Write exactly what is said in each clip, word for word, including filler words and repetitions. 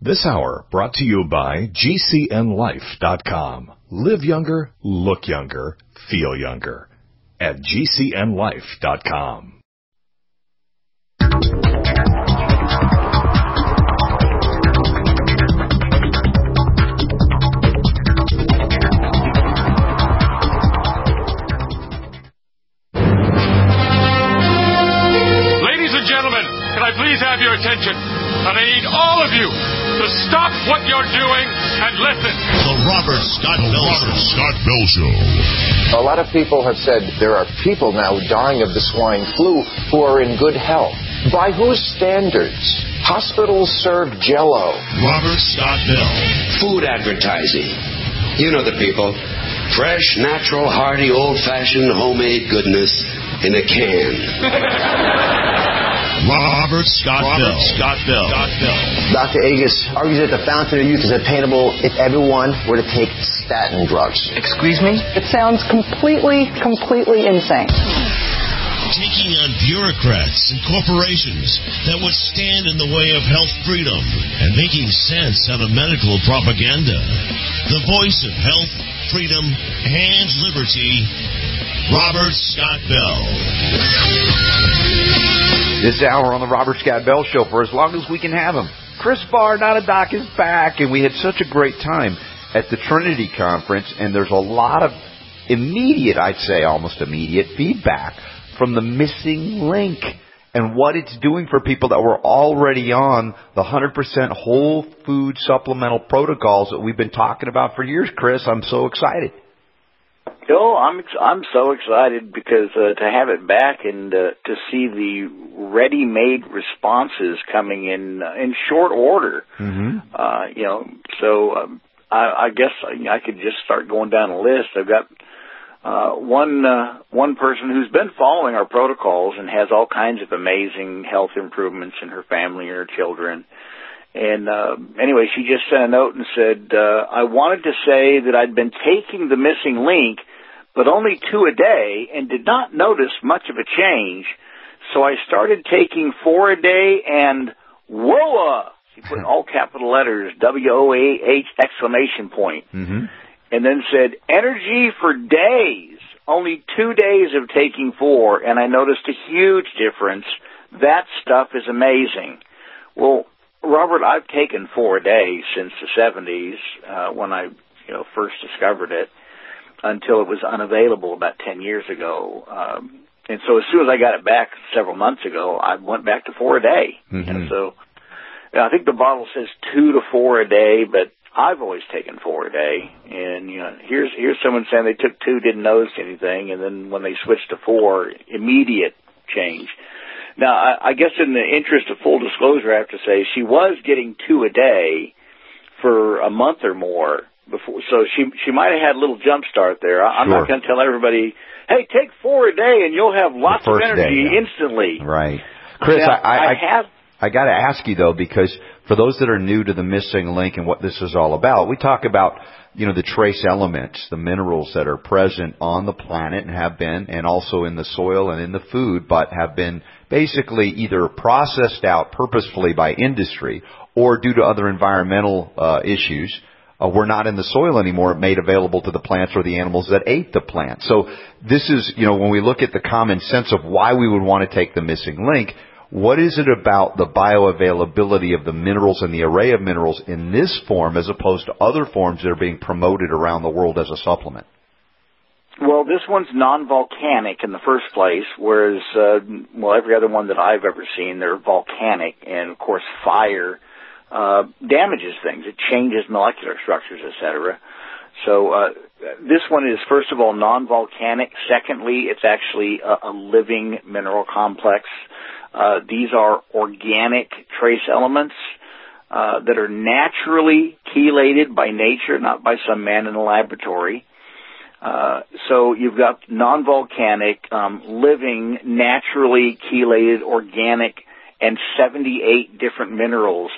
This hour brought to you by G C N life dot com. Live younger, look younger, feel younger at G C N life dot com. Ladies and gentlemen, can I please have your attention? And I need all of you to stop what you're doing and listen. The Robert Scott Bell, Robert Scott Bell Show. A lot of people have said there are people now dying of the swine flu who are in good health. By whose standards? Hospitals serve Jell-O. Robert Scott Bell. Food advertising. You know the people. Fresh, natural, hearty, old-fashioned, homemade goodness in a can. Robert Scott Robert Bell. Scott Bell. Scott Bell. Doctor Agus argues that the fountain of youth is attainable if everyone were to take statin drugs. Excuse me? It sounds completely, completely insane. Taking on bureaucrats and corporations that would stand in the way of health freedom and making sense out of medical propaganda. The voice of health, freedom, and liberty, Robert Scott Bell. This hour on the Robert Scott Bell Show for as long as we can have him. Chris Farr, Not a Doc, is back, and we had such a great time at the Trinity Conference, and there's a lot of immediate, I'd say almost immediate, feedback from the missing link and what it's doing for people that were already on the one hundred percent whole food supplemental protocols that we've been talking about for years. Chris, I'm so excited. No, I'm ex- I'm so excited because uh, to have it back and uh, to see the ready-made responses coming in uh, in short order. Mm-hmm. Uh, you know, so um, I, I guess I, I could just start going down a list. I've got uh, one uh, one person who's been following our protocols and has all kinds of amazing health improvements in her family and her children. And uh, anyway, she just sent a note and said, uh, I wanted to say that I'd been taking the missing link, but only two a day, and did not notice much of a change. So I started taking four a day, and whoa! She put in all capital letters, W O A H exclamation point. Mm-hmm. And then said, energy for days. Only two days of taking four, and I noticed a huge difference. That stuff is amazing. Well, Robert, I've taken four a day since the seventies, uh, when I, you know, first discovered it, until it was unavailable about ten years ago. Um, and so as soon as I got it back several months ago, I went back to four a day. Mm-hmm. And so you know, I think the bottle says two to four a day, but I've always taken four a day. And, you know, here's, here's someone saying they took two, didn't notice anything, and then when they switched to four, immediate change. Now, I, I guess in the interest of full disclosure, I have to say she was getting two a day for a month or more before, so she she might have had a little jump start there. I, I'm sure. not going to tell everybody, hey, take four a day and you'll have lots of energy day, yeah. instantly. Right, Chris. Now, I, I, I have. I got to ask you though, because for those that are new to the missing link and what this is all about, we talk about, you know, the trace elements, the minerals that are present on the planet and have been, and also in the soil and in the food, but have been basically either processed out purposefully by industry or due to other environmental uh, issues. Uh, were not in the soil anymore, made available to the plants or the animals that ate the plant. So this is, you know, when we look at the common sense of why we would want to take the missing link, what is it about the bioavailability of the minerals and the array of minerals in this form as opposed to other forms that are being promoted around the world as a supplement? Well, this one's non-volcanic in the first place, whereas, uh, well, every other one that I've ever seen, they're volcanic. And, of course, fire uh, damages things. It changes molecular structures, et cetera. So uh, this one is, first of all, non-volcanic. Secondly, it's actually a, a living mineral complex. Uh, these are organic trace elements uh, that are naturally chelated by nature, not by some man in a laboratory. Uh, so you've got non-volcanic, um, living, naturally chelated, organic, and seventy-eight different minerals,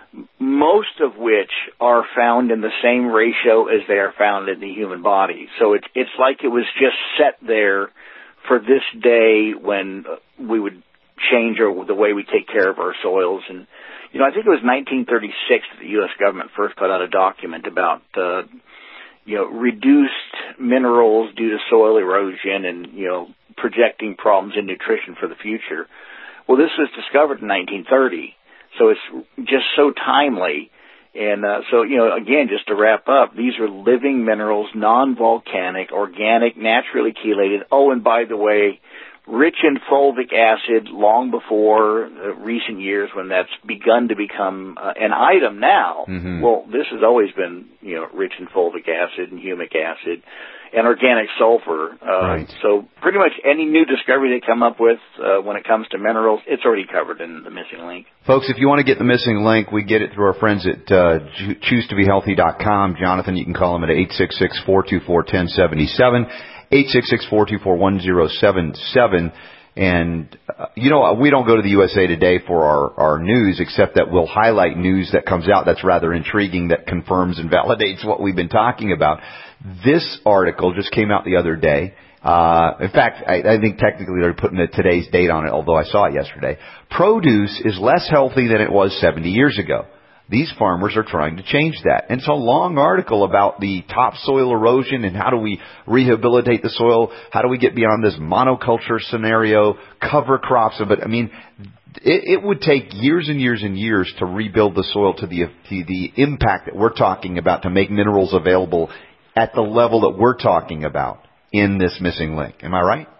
most of which are found in the same ratio as they are found in the human body. So it's it's like it was just set there for this day when we would change our, the way we take care of our soils and you know, I think it was nineteen thirty-six that the U S government first put out a document about, uh, you know, reduced minerals due to soil erosion and, you know, projecting problems in nutrition for the future. Well, this was discovered in nineteen thirty, so it's just so timely. And uh, so, you know, again, just to wrap up, these are living minerals, non-volcanic, organic, naturally chelated. Oh, and by the way, rich in fulvic acid long before uh, recent years when that's begun to become uh, an item now. Mm-hmm. Well, this has always been, you know, rich in fulvic acid and humic acid and organic sulfur. Uh, right. So pretty much any new discovery they come up with uh, when it comes to minerals, it's already covered in the Missing Link. Folks, if you want to get the Missing Link, we get it through our friends at uh, choose to be healthy dot com. Jonathan, you can call them at eight six six, four two four, one zero seven seven. eight six six, four two four, one zero seven seven. And, uh, you know, we don't go to the U S A Today for our, our news, except that we'll highlight news that comes out that's rather intriguing, that confirms and validates what we've been talking about. This article just came out the other day. Uh, in fact, I, I think technically they're putting a today's date on it, although I saw it yesterday. Produce is less healthy than it was seventy years ago. These farmers are trying to change that. And it's a long article about the topsoil erosion and how do we rehabilitate the soil, how do we get beyond this monoculture scenario, cover crops of it. I mean, it, it would take years and years and years to rebuild the soil to the, to the impact that we're talking about to make minerals available at the level that we're talking about in this Missing Link. Am I right?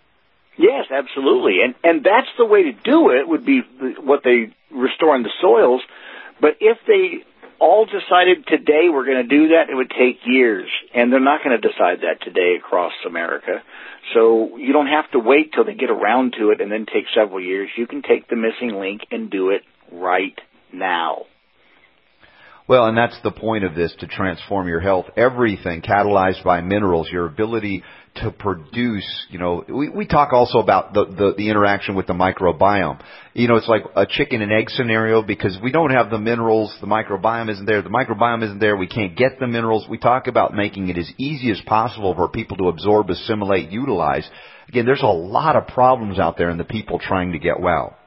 Yes, absolutely. And, and that's the way to do it, would be what they restore in the soils. But if they all decided today we're going to do that, it would take years. And they're not going to decide that today across America. So you don't have to wait till they get around to it and then take several years. You can take the Missing Link and do it right now. Well, and that's the point of this, to transform your health. Everything catalyzed by minerals, your ability to produce, you know, we, we talk also about the, the, the interaction with the microbiome. You know, it's like a chicken and egg scenario, because we don't have the minerals, the microbiome isn't there, the microbiome isn't there, we can't get the minerals. We talk about making it as easy as possible for people to absorb, assimilate, utilize. Again, there's a lot of problems out there in the people trying to get well.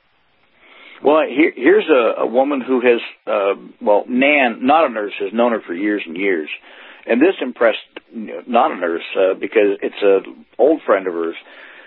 Well, here, here's a, a woman who has, uh, well, Nan, not a nurse, has known her for years and years. And this impressed not a nurse uh, because it's an old friend of hers.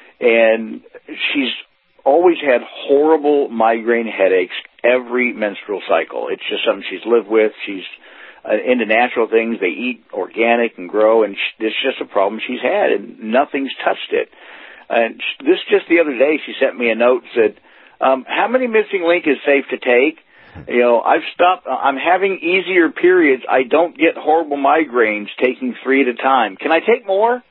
And she's always had horrible migraine headaches every menstrual cycle. It's just something she's lived with. She's uh, into natural things. They eat organic and grow, and sh- it's just a problem she's had, and nothing's touched it. And sh- this just the other day, she sent me a note, said, Um, how many Missing Link is safe to take? You know, I've stopped, I'm having easier periods. I don't get horrible migraines taking three at a time. Can I take more?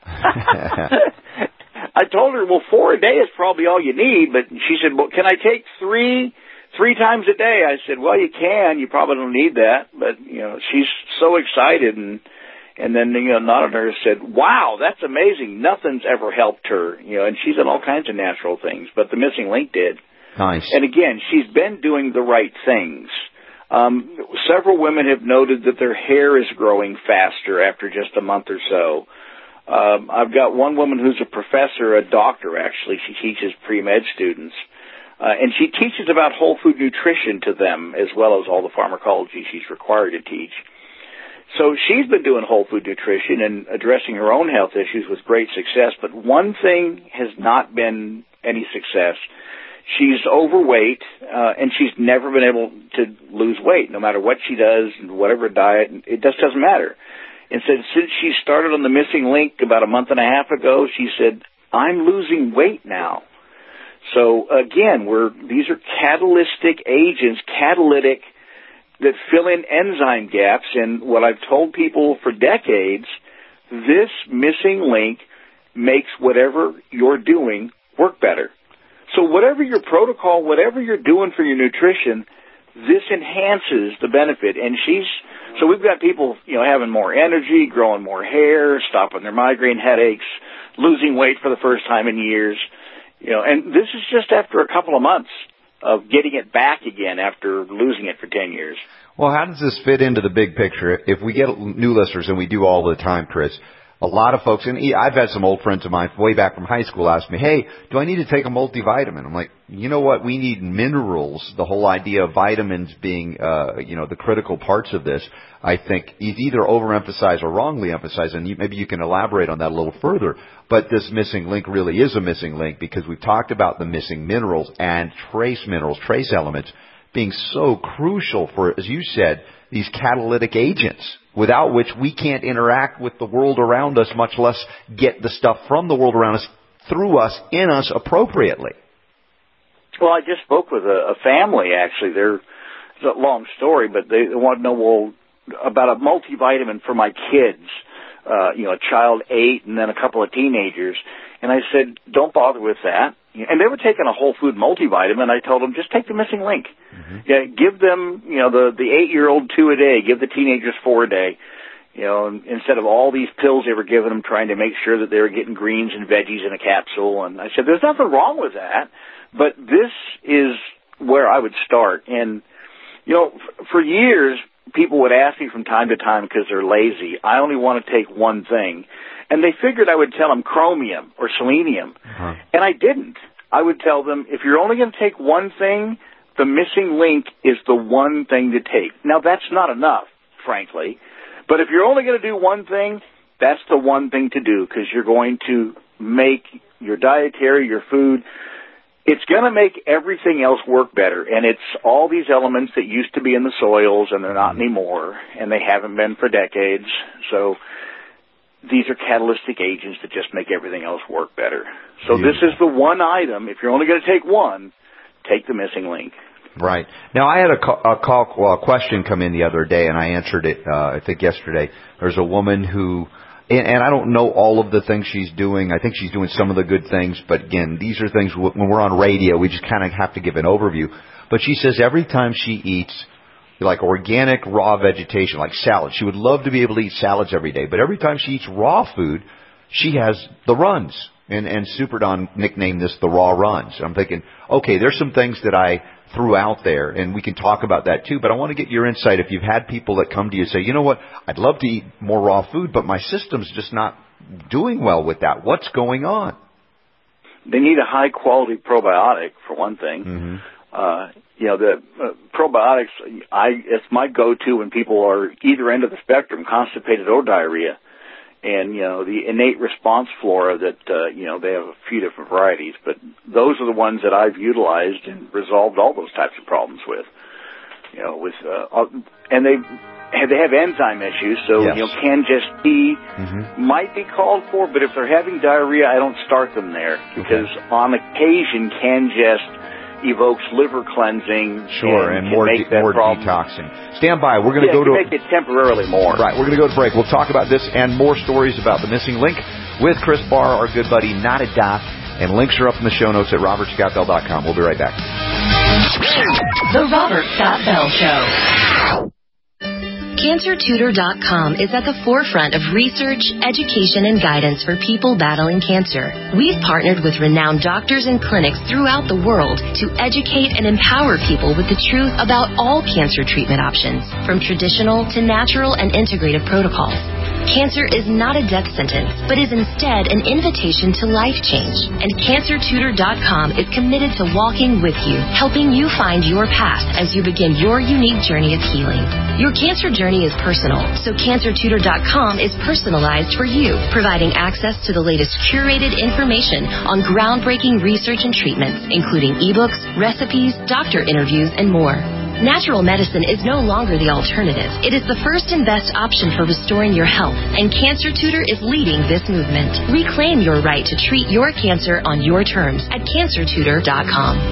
I told her, well, four a day is probably all you need, but she said, well, can I take three, three times a day? I said, well, you can. You probably don't need that. But, you know, she's so excited. And, and then, you know, not a nurse said, wow, that's amazing. Nothing's ever helped her. You know, and she's done all kinds of natural things, but the Missing Link did. Nice. And again, she's been doing the right things. Um, several women have noted that their hair is growing faster after just a month or so. Um, I've got one woman who's a professor, a doctor actually. She teaches pre-med students. Uh, and she teaches about whole food nutrition to them as well as all the pharmacology she's required to teach. So she's been doing whole food nutrition and addressing her own health issues with great success. But one thing has not been any success. She's overweight, uh, and she's never been able to lose weight, no matter what she does, whatever diet. It just doesn't matter. And so since she started on the Missing Link about a month and a half ago, she said, I'm losing weight now. So, again, we're, these are catalytic agents, catalytic, that fill in enzyme gaps. And what I've told people for decades, this Missing Link makes whatever you're doing work better. So whatever your protocol, whatever you're doing for your nutrition, this enhances the benefit. And she's, so we've got people, you know, having more energy, growing more hair, stopping their migraine headaches, losing weight for the first time in years, you know, and this is just after a couple of months of getting it back again after losing it for ten years. Well, how does this fit into the big picture? If we get new listeners, and we do all the time, Chris, a lot of folks, and I've had some old friends of mine way back from high school ask me, hey, do I need to take a multivitamin? I'm like, you know what? We need minerals. The whole idea of vitamins being, uh, you know, the critical parts of this, I think is either overemphasized or wrongly emphasized, and you, maybe you can elaborate on that a little further. But this missing link really is a missing link because we've talked about the missing minerals and trace minerals, trace elements being so crucial for, as you said, these catalytic agents, without which we can't interact with the world around us, much less get the stuff from the world around us through us, in us appropriately. Well, I just spoke with a, a family, actually. They're, it's a long story, but they, they want to know, well, about a multivitamin for my kids, uh, you know, a child eight and then a couple of teenagers. And I said, don't bother with that. And they were taking a whole food multivitamin. I told them, just take the missing link. Mm-hmm. Yeah, give them, you know, the, the eight-year-old two a day. Give the teenagers four a day. You know, instead of all these pills they were giving them, trying to make sure that they were getting greens and veggies in a capsule. And I said, there's nothing wrong with that, but this is where I would start. And, you know, f- for years, people would ask me from time to time because they're lazy, I only want to take one thing. And they figured I would tell them chromium or selenium. Uh-huh. And I didn't. I would tell them, if you're only going to take one thing, the missing link is the one thing to take. Now, that's not enough, frankly. But if you're only going to do one thing, that's the one thing to do, because you're going to make your dietary, your food, it's going to make everything else work better. And it's all these elements that used to be in the soils, and they're not anymore, and they haven't been for decades. So these are catalytic agents that just make everything else work better. So this is the one item. If you're only going to take one, take the missing link. Right. Now, I had a call, a call well, a question come in the other day, and I answered it, uh, I think yesterday. There's a woman who, and, and I don't know all of the things she's doing. I think she's doing some of the good things, but again, these are things, when we're on radio, we just kind of have to give an overview. But she says every time she eats like organic raw vegetation, like salad, she would love to be able to eat salads every day, but every time she eats raw food, she has the runs. And, and Super Don nicknamed this the raw runs. I'm thinking, okay, there's some things that I threw out there, and we can talk about that too, but I want to get your insight. If you've had people that come to you and say, you know what, I'd love to eat more raw food, but my system's just not doing well with that. What's going on? They need a high-quality probiotic, for one thing. Mm-hmm. Uh, you know, the uh, probiotics, I it's my go-to when people are either end of the spectrum, constipated or diarrhea. And, you know, the innate response flora that, uh, you know, they have a few different varieties, but those are the ones that I've utilized and resolved all those types of problems with. You know, with, uh, and they have, they have enzyme issues, so, yes. you know, Can Just Tea mm-hmm. might be called for, but if they're having diarrhea, I don't start them there, because okay. on occasion, Can Just evokes liver cleansing. Sure, and, and more, de- more detoxing. Stand by. We're going to yeah, go to make it temporarily more. Right. We're going to go to break. We'll talk about this and more stories about the missing link with Chris Barr, our good buddy, Not a Doc, and links are up in the show notes at robert scott bell dot com. We'll be right back. The Robert Scott Bell Show. Cancer Tutor dot com is at the forefront of research, education, and guidance for people battling cancer. We've partnered with renowned doctors and clinics throughout the world to educate and empower people with the truth about all cancer treatment options, from traditional to natural and integrative protocols. Cancer is not a death sentence, but is instead an invitation to life change. And Cancer Tutor dot com is committed to walking with you, helping you find your path as you begin your unique journey of healing. Your cancer journey is personal, so Cancer Tutor dot com is personalized for you, providing access to the latest curated information on groundbreaking research and treatments, including ebooks, recipes, doctor interviews, and more. Natural medicine is no longer the alternative. It is the first and best option for restoring your health, and Cancer Tutor is leading this movement. Reclaim your right to treat your cancer on your terms at Cancer Tutor dot com.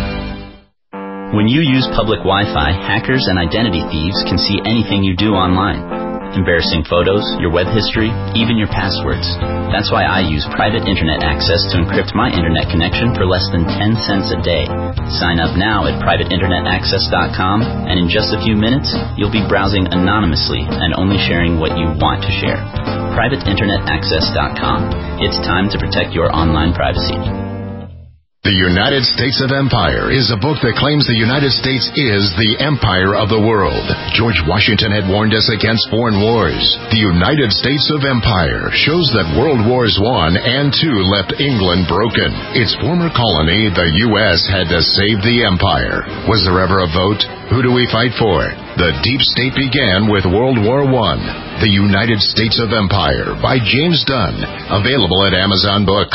When you use public Wi-Fi, hackers and identity thieves can see anything you do online. Embarrassing photos, your web history, even your passwords. That's why I use private internet access to encrypt my internet connection for less than ten cents a day. Sign up now at private internet access dot com, and in just a few minutes, you'll be browsing anonymously and only sharing what you want to share. private internet access dot com. It's time to protect your online privacy. The United States of Empire is a book that claims the United States is the empire of the world. George Washington had warned us against foreign wars. The United States of Empire shows that World Wars One and Two left England broken. Its former colony, the U S, had to save the empire. Was there ever a vote? Who do we fight for? The deep state began with World War One. The United States of Empire by James Dunn. Available at Amazon Books.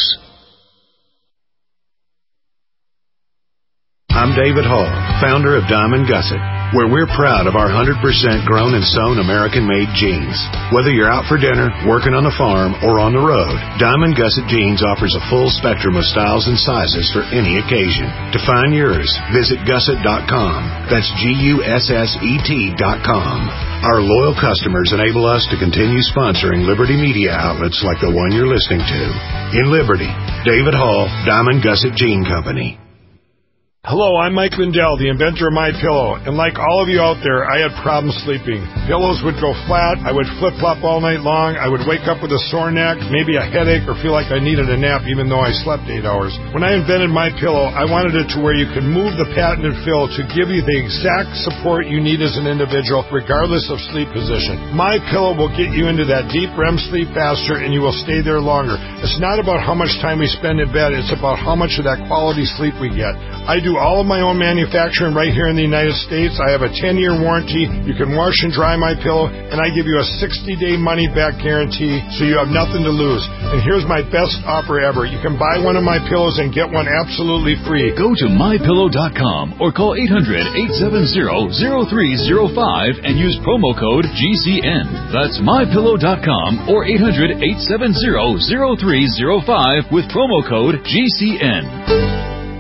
I'm David Hall, founder of Diamond Gusset, where we're proud of our one hundred percent grown and sewn American-made jeans. Whether you're out for dinner, working on the farm, or on the road, Diamond Gusset Jeans offers a full spectrum of styles and sizes for any occasion. To find yours, visit gusset dot com. That's G U S S E T dot com. Our loyal customers enable us to continue sponsoring Liberty media outlets like the one you're listening to. In Liberty, David Hall, Diamond Gusset Jean Company. Hello, I'm Mike Lindell, the inventor of MyPillow, and like all of you out there, I had problems sleeping. Pillows would go flat, I would flip-flop all night long, I would wake up with a sore neck, maybe a headache, or feel like I needed a nap even though I slept eight hours. When I invented MyPillow, I wanted it to where you could move the patented fill to give you the exact support you need as an individual, regardless of sleep position. MyPillow will get you into that deep R E M sleep faster, and you will stay there longer. It's not about how much time we spend in bed, it's about how much of that quality sleep we get. I do all of my own manufacturing right here in the United States. I have a ten-year warranty. You can wash and dry my pillow, and I give you a sixty-day money-back guarantee, so you have nothing to lose. And here's my best offer ever. You can buy one of my pillows and get one absolutely free. Go to my pillow dot com or call eight hundred, eight seven zero, zero three zero five and use promo code G C N. That's my pillow dot com or eight hundred, eight seven zero, zero three zero five with promo code G C N.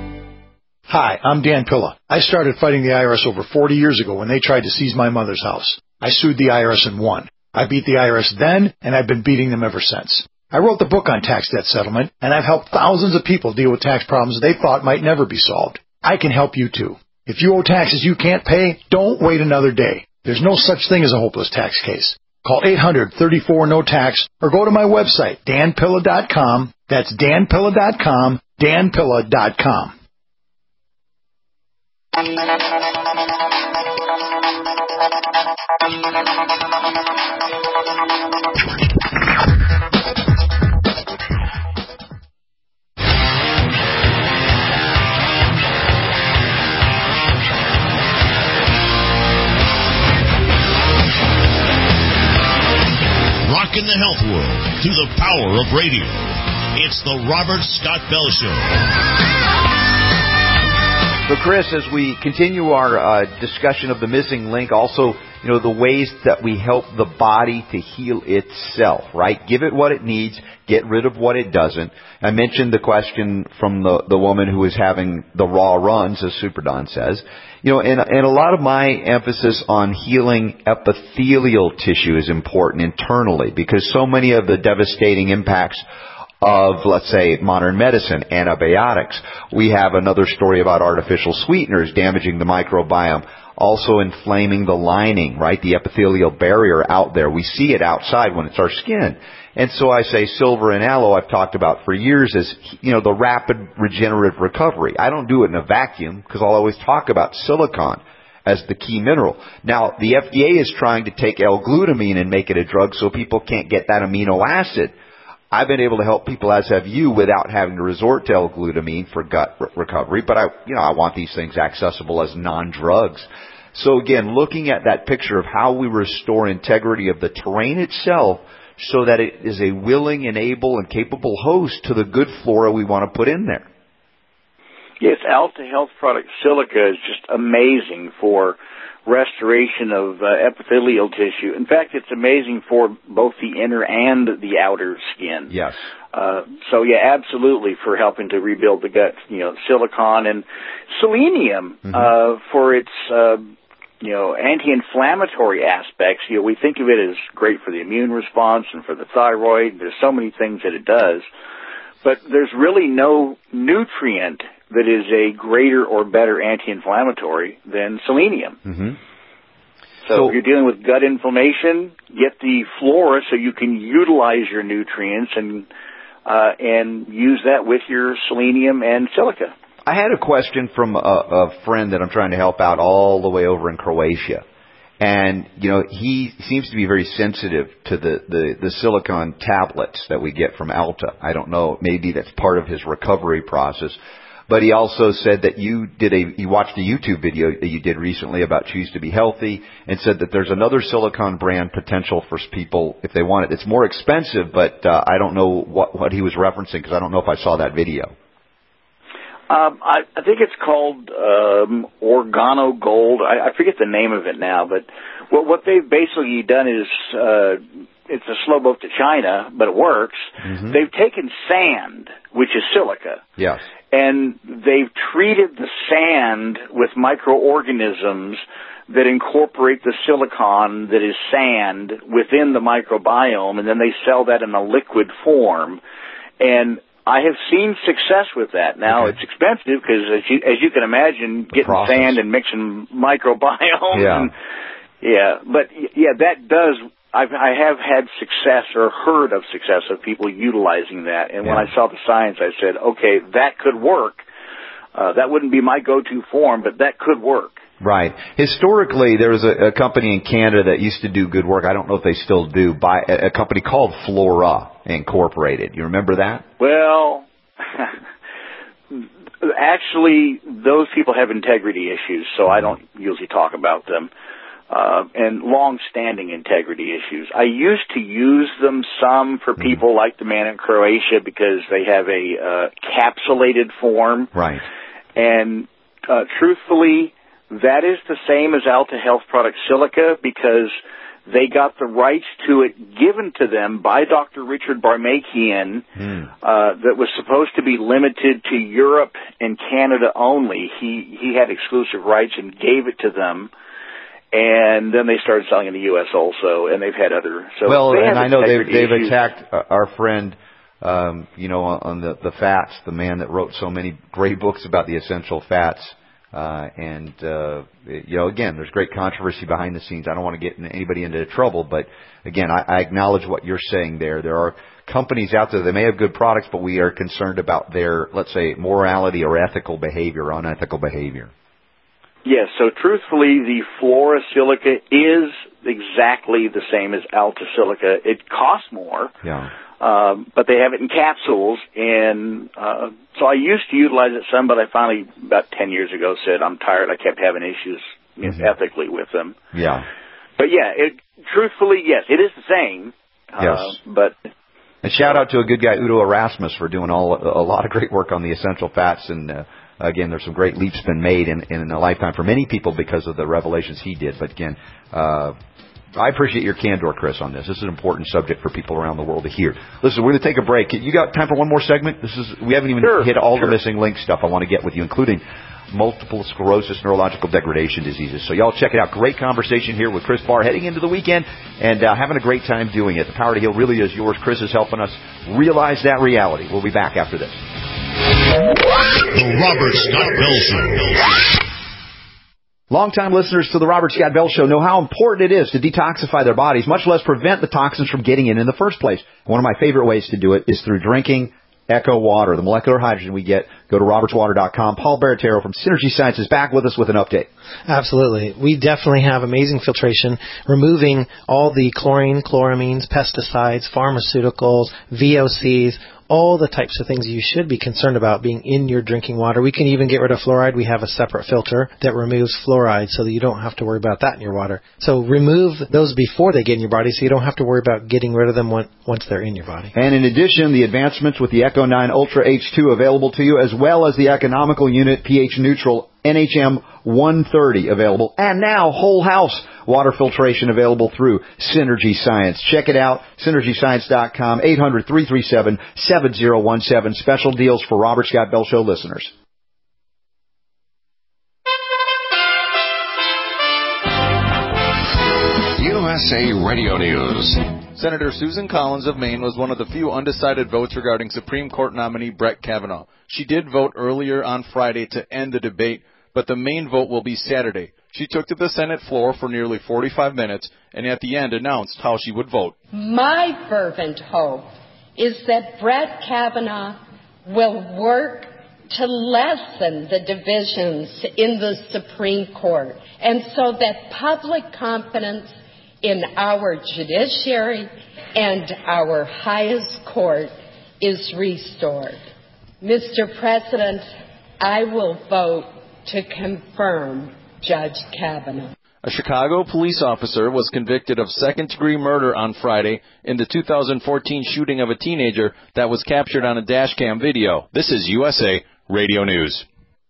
Hi, I'm Dan Pilla. I started fighting the I R S over forty years ago when they tried to seize my mother's house. I sued the I R S and won. I beat the I R S then, and I've been beating them ever since. I wrote the book on tax debt settlement, and I've helped thousands of people deal with tax problems they thought might never be solved. I can help you too. If you owe taxes you can't pay, don't wait another day. There's no such thing as a hopeless tax case. Call eight hundred, thirty-four, no tax or go to my website, dan pilla dot com. That's dan pilla dot com, dan pilla dot com. Rocking the health world through the power of radio. It's the Robert Scott Bell Show. So, Chris, as we continue our uh, discussion of the missing link, also, you know, the ways that we help the body to heal itself, right? Give it what it needs, get rid of what it doesn't. I mentioned the question from the, the woman who was having the raw runs, as Super Don says. You know, and, and a lot of my emphasis on healing epithelial tissue is important internally because so many of the devastating impacts of, let's say, modern medicine, antibiotics. We have another story about artificial sweeteners damaging the microbiome, also inflaming the lining, right, the epithelial barrier out there. We see it outside when it's our skin. And so I say silver and aloe I've talked about for years as, you know, the rapid regenerative recovery. I don't do it in a vacuum because I'll always talk about silicon as the key mineral. Now, the F D A is trying to take L-glutamine and make it a drug so people can't get that amino acid. I've been able to help people, as have you, without having to resort to L-glutamine for gut re- recovery. But I, you know, I want these things accessible as non-drugs. So again, looking at that picture of how we restore integrity of the terrain itself so that it is a willing and able and capable host to the good flora we want to put in there. Yes, Alta Health Product Silica is just amazing for restoration of uh, epithelial tissue. In fact, it's amazing for both the inner and the outer skin. Yes. Uh, so yeah, absolutely for helping to rebuild the gut. You know, silicon and selenium mm-hmm. uh, for its uh, you know anti-inflammatory aspects. You know, we think of it as great for the immune response and for the thyroid. There's so many things that it does, but there's really no nutrient that is a greater or better anti-inflammatory than selenium. Mm-hmm. So, so if you're dealing with gut inflammation, get the flora so you can utilize your nutrients and uh, and use that with your selenium and silica. I had a question from a, a friend that I'm trying to help out all the way over in Croatia. And, you know, he seems to be very sensitive to the, the, the silicone tablets that we get from Alta. I don't know. Maybe that's part of his recovery process. But he also said that you did a, you watched a YouTube video that you did recently about Choose to Be Healthy and said that there's another silicone brand potential for people if they want it. It's more expensive, but uh, I don't know what, what he was referencing because I don't know if I saw that video. Um, I, I think it's called um, Organo Gold. I, I forget the name of it now, but what, what they've basically done is uh, it's a slow boat to China, but it works. Mm-hmm. They've taken sand, which is silica, yes, and they've treated the sand with microorganisms that incorporate the silicon that is sand within the microbiome, and then they sell that in a liquid form. And I have seen success with that. Now, okay. It's expensive because, as you, as you can imagine, getting process. sand and mixing microbiome. Yeah. And, yeah, but, yeah, that does, I've, I have had success or heard of success of people utilizing that. And yeah. when I saw the science, I said, okay, that could work. Uh, that wouldn't be my go-to form, but that could work. Right. Historically, there was a, a company in Canada that used to do good work. I don't know if they still do. By a, a company called Flora Incorporated. You remember that? Well, actually, those people have integrity issues, so I don't usually talk about them. Uh, and long-standing integrity issues. I used to use them some for people like the man in Croatia because they have a uh, capsulated form. Right. And uh, truthfully, that is the same as Alta Health Product Silica because they got the rights to it given to them by Doctor Richard Barmakian mm. uh, that was supposed to be limited to Europe and Canada only. He, he had exclusive rights and gave it to them. And then they started selling in the U S also, and they've had other. So well, they and I know they've, they've issues. attacked our friend, um, you know, on the, the fats, the man that wrote so many great books about the essential fats. Uh, and, uh, you know, again, there's great controversy behind the scenes. I don't want to get anybody into trouble, but again, I, I acknowledge what you're saying there. There are companies out there that may have good products, but we are concerned about their, let's say, morality or ethical behavior, unethical behavior. Yes, so truthfully, the Flora Silica is exactly the same as Alta Silica. It costs more, yeah. um, but they have it in capsules, and uh, so I used to utilize it some, but I finally, about ten years ago, said I'm tired. I kept having issues mm-hmm. ethically with them. Yeah. But yeah, it, truthfully, yes, it is the same. Yes. Uh, but and shout out to a good guy, Udo Erasmus, for doing all a lot of great work on the essential fats and. Uh, Again, there's some great leaps been made in, in a lifetime for many people because of the revelations he did. But again, uh, I appreciate your candor, Chris, on this. This is an important subject for people around the world to hear. Listen, we're going to take a break. You got time for one more segment? This is we haven't even sure, hit all sure. the missing link stuff I want to get with you, including multiple sclerosis, neurological degradation diseases. So y'all check it out. Great conversation here with Chris Barr heading into the weekend and uh, having a great time doing it. The Power to Heal really is yours. Chris is helping us realize that reality. We'll be back after this. The Robert Scott Bell Show. Longtime listeners to the Robert Scott Bell Show know how important it is to detoxify their bodies, much less prevent the toxins from getting in in the first place. One of my favorite ways to do it is through drinking Echo Water, the molecular hydrogen we get. Go to roberts water dot com. Paul Baratero from Synergy Science is back with us with an update. Absolutely. We definitely have amazing filtration, removing all the chlorine, chloramines, pesticides, pharmaceuticals, V O Cs, all the types of things you should be concerned about being in your drinking water. We can even get rid of fluoride. We have a separate filter that removes fluoride so that you don't have to worry about that in your water. So remove those before they get in your body so you don't have to worry about getting rid of them once they're in your body. And in addition, the advancements with the Echo nine Ultra H two available to you, as well as the economical unit pH neutral N H M one thirty available, and now whole house water filtration available through Synergy Science. Check it out, synergy science dot com, eight hundred, three three seven, seven zero one seven. Special deals for Robert Scott Bell Show listeners. U S A Radio News. Senator Susan Collins of Maine was one of the few undecided votes regarding Supreme Court nominee Brett Kavanaugh. She did vote earlier on Friday to end the debate, but the main vote will be Saturday. She took to the Senate floor for nearly forty-five minutes and at the end announced how she would vote. My fervent hope is that Brett Kavanaugh will work to lessen the divisions in the Supreme Court, and so that public confidence in our judiciary and our highest court is restored. Mister President, I will vote to confirm Judge Kavanaugh. A Chicago police officer was convicted of second-degree murder on Friday in the two thousand fourteen shooting of a teenager that was captured on a dash cam video. This is U S A Radio News.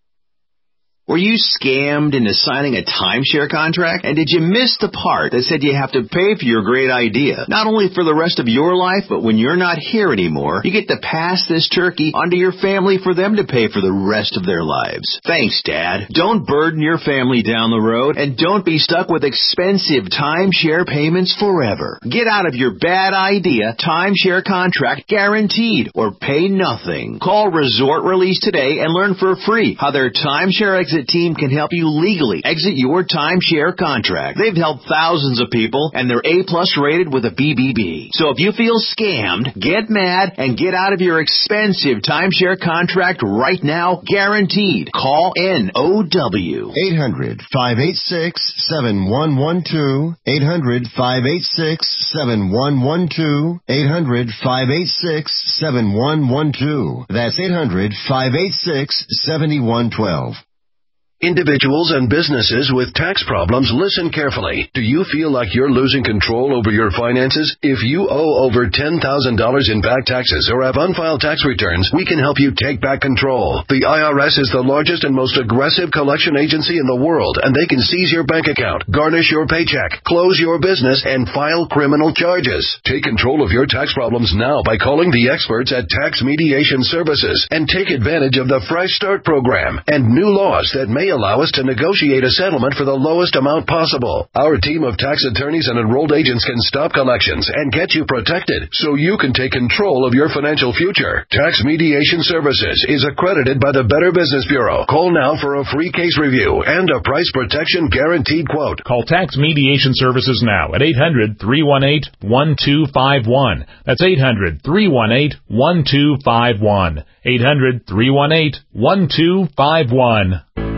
Were you scammed into signing a timeshare contract? And did you miss the part that said you have to pay for your great idea? Not only for the rest of your life, but when you're not here anymore, you get to pass this turkey onto your family for them to pay for the rest of their lives. Thanks, Dad. Don't burden your family down the road, and don't be stuck with expensive timeshare payments forever. Get out of your bad idea timeshare contract guaranteed, or pay nothing. Call Resort Release today and learn for free how their timeshare exit team can help you legally exit your timeshare contract. They've helped thousands of people, and they're A-plus rated with a B B B. So if you feel scammed, get mad and get out of your expensive timeshare contract right now, guaranteed. Call N O W. eight hundred, five eight six, seven one one two. eight hundred, five eight six, seven one one two. eight hundred, five eight six, seven one one two. That's eight hundred, five eight six, seven one one two. Individuals and businesses with tax problems, listen carefully. Do you feel like you're losing control over your finances? If you owe over ten thousand dollars in back taxes or have unfiled tax returns, we can help you take back control. The I R S is the largest and most aggressive collection agency in the world, and they can seize your bank account, garnish your paycheck, close your business, and file criminal charges. Take control of your tax problems now by calling the experts at Tax Mediation Services and take advantage of the Fresh Start program and new laws that may allow us to negotiate a settlement for the lowest amount possible. Our team of tax attorneys and enrolled agents can stop collections and get you protected so you can take control of your financial future. Tax Mediation Services is accredited by the Better Business Bureau. Call now for a free case review and a price protection guaranteed quote. Call Tax Mediation Services now at eight hundred, three one eight, one two five one. That's eight hundred, three one eight, one two five one. eight hundred, three one eight, one two five one.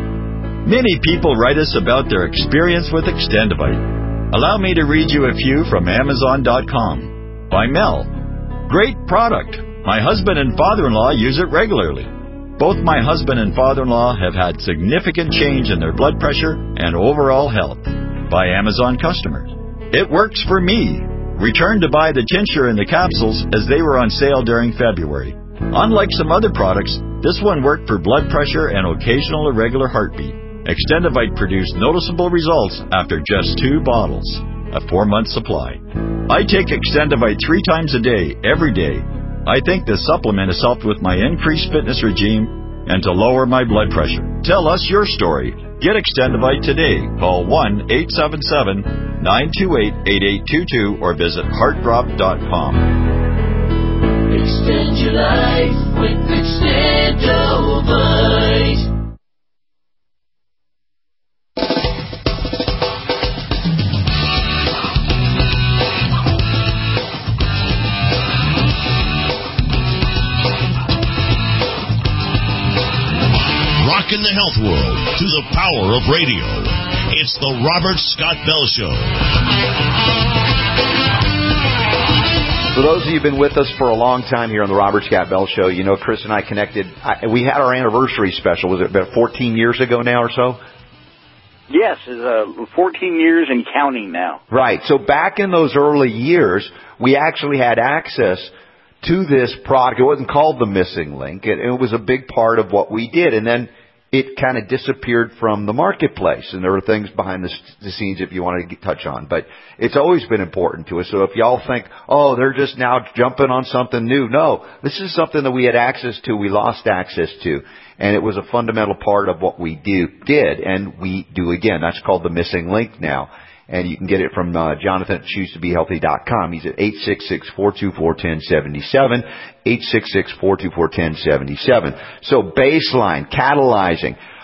Many people write us about their experience with Extendivite. Allow me to read you a few from Amazon dot com. By Mel. Great product. My husband and father-in-law use it regularly. Both my husband and father-in-law have had significant change in their blood pressure and overall health. By Amazon customers. It works for me. Returned to buy the tincture and the capsules as they were on sale during February. Unlike some other products, this one worked for blood pressure and occasional irregular heartbeat. Extendivite produced noticeable results after just two bottles, a four-month supply. I take Extendivite three times a day, every day. I think this supplement has helped with my increased fitness regime and to lower my blood pressure. Tell us your story. Get Extendivite today. Call one eight seven seven, nine two eight, eight eight two two or visit heartdrop dot com. Extend your life with Extendivite. In the health world to the power of radio. It's the Robert Scott Bell Show. For those of you who've been with us for a long time here on the Robert Scott Bell Show, you know Chris and I connected. I, we had our anniversary special. Was it about fourteen years ago now or so? Yes, it's uh, fourteen years and counting now. Right. So back in those early years, we actually had access to this product. It wasn't called the Missing Link. It, it was a big part of what we did. And then it kind of disappeared from the marketplace, and there were things behind the, the scenes if you want to touch on. But it's always been important to us. So if y'all think, oh, they're just now jumping on something new. No, this is something that we had access to, we lost access to, and it was a fundamental part of what we do, did, and we do again. That's called the Missing Link now. And you can get it from uh, Jonathan at choose to be healthy dot com. He's at eight six six, four two four, one zero seven seven, eight six six, four two four, one zero seven seven. So baseline, catalyzing.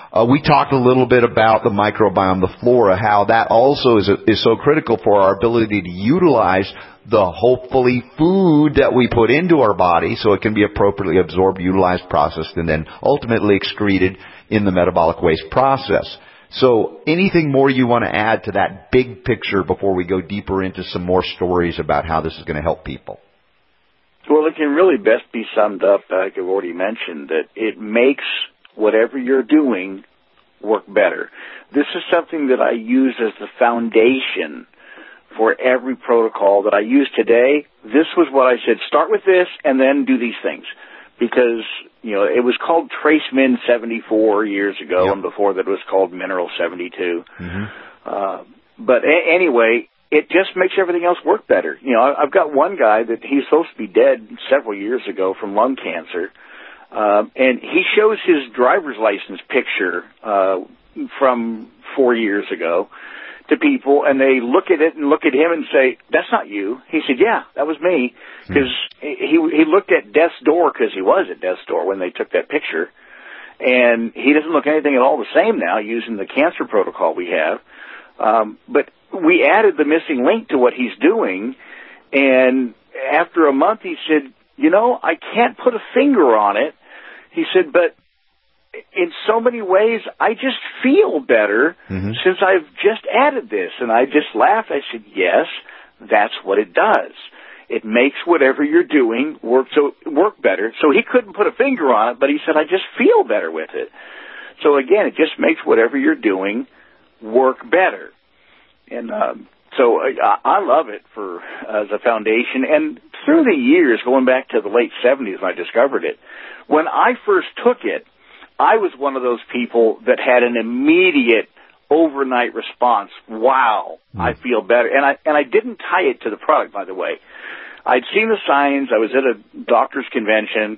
Uh, we talked a little bit about the microbiome, the flora, how that also is, a, is so critical for our ability to utilize the hopefully food that we put into our body so it can be appropriately absorbed, utilized, processed, and then ultimately excreted in the metabolic waste process. So anything more you want to add to that big picture before we go deeper into some more stories about how this is going to help people? Well, it can really best be summed up, like I've already mentioned, that it makes whatever you're doing work better. This is something that I use as the foundation for every protocol that I use today. This was what I said, start with this and then do these things. Because, you know, it was called Trace Min seventy-four years ago, yep. and before that it was called Mineral seventy-two. Mm-hmm. Uh, but a- anyway, it just makes everything else work better. You know, I've got one guy that he's supposed to be dead several years ago from lung cancer. Um, and he shows his driver's license picture uh, from four years ago to people, and they look at it and look at him and say, "That's not you." He said, "Yeah, that was me," because he he looked at death's door because he was at death's door when they took that picture, and he doesn't look anything at all the same now using the cancer protocol we have. Um, but we added the missing link to what he's doing, and after a month, he said, "You know, I can't put a finger on it." He said, but in so many ways, I just feel better mm-hmm. since I've just added this. And I just laughed. I said, yes, that's what it does. It makes whatever you're doing work so work better. So he couldn't put a finger on it, but he said, I just feel better with it. So again, it just makes whatever you're doing work better. And um, so I, I love it for as a foundation. And through the years, going back to the late seventies when I discovered it, when I first took it, I was one of those people that had an immediate overnight response. Wow, mm. I feel better. And I and I didn't tie it to the product, by the way. I'd seen the signs. I was at a doctor's convention,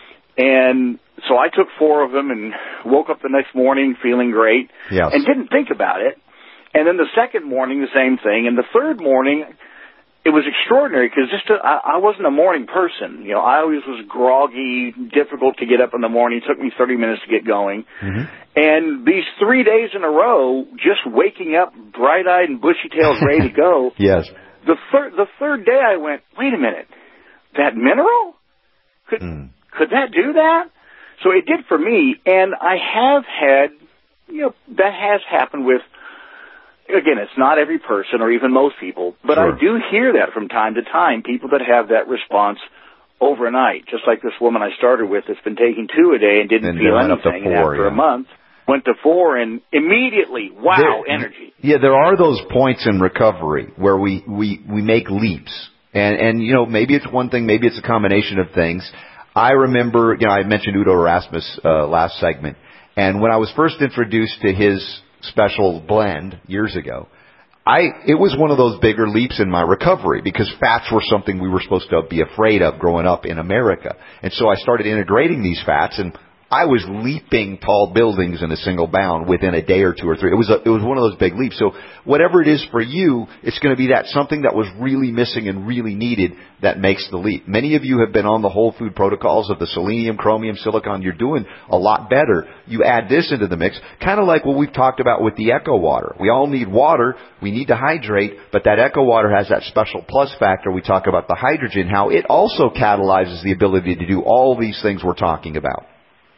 and so I took four of them and woke up the next morning feeling great yes. and didn't think about it. And then the second morning, the same thing. And the third morning, it was extraordinary because just to, I, I wasn't a morning person. You know, I always was groggy, difficult to get up in the morning. It took me thirty minutes to get going. Mm-hmm. And these three days in a row, just waking up bright-eyed and bushy-tailed, ready to go. Yes. The third, the third day, I went, wait a minute, that mineral? Could mm. could that do that? So it did for me, and I have had, you know, that has happened with. Again, it's not every person or even most people, but sure. I do hear that from time to time, people that have that response overnight, just like this woman I started with that's been taking two a day and didn't and feel anything, four, and after yeah. a month went to four and immediately, wow, there, energy. Yeah, there are those points in recovery where we, we, we make leaps. And, and, you know, maybe it's one thing, maybe it's a combination of things. I remember, you know, I mentioned Udo Erasmus uh, last segment, and when I was first introduced to his special blend years ago, I it was one of those bigger leaps in my recovery because fats were something we were supposed to be afraid of growing up in America. And so I started integrating these fats, and I was leaping tall buildings in a single bound within a day or two or three. It was a, it was one of those big leaps. So whatever it is for you, it's going to be that something that was really missing and really needed that makes the leap. Many of you have been on the whole food protocols of the selenium, chromium, silicon. You're doing a lot better. You add this into the mix, kind of like what we've talked about with the Echo Water. We all need water. We need to hydrate, but that Echo Water has that special plus factor. We talk about the hydrogen, how it also catalyzes the ability to do all these things we're talking about.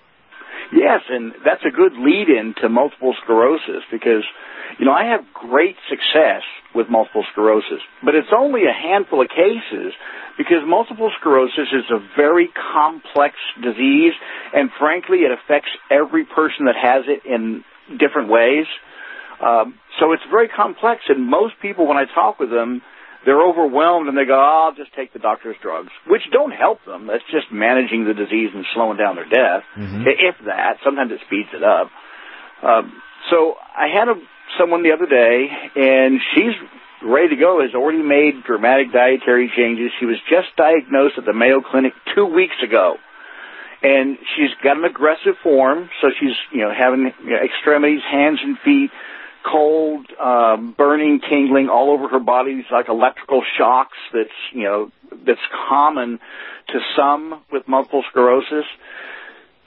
Yes, and that's a good lead-in to multiple sclerosis because, you know, I have great success with multiple sclerosis, but it's only a handful of cases because multiple sclerosis is a very complex disease, and frankly, it affects every person that has it in different ways. Um, so it's very complex, and most people, when I talk with them, they're overwhelmed, and they go, oh, I'll just take the doctor's drugs, which don't help them. That's just managing the disease and slowing down their death, mm-hmm. if that. Sometimes it speeds it up. Um, so I had a, someone the other day, and she's ready to go, has already made dramatic dietary changes. She was just diagnosed at the Mayo Clinic two weeks ago, and she's got an aggressive form, so she's you know having you know, extremities, hands and feet, cold, um, burning, tingling all over her body. These like electrical shocks that's, you know, that's common to some with multiple sclerosis.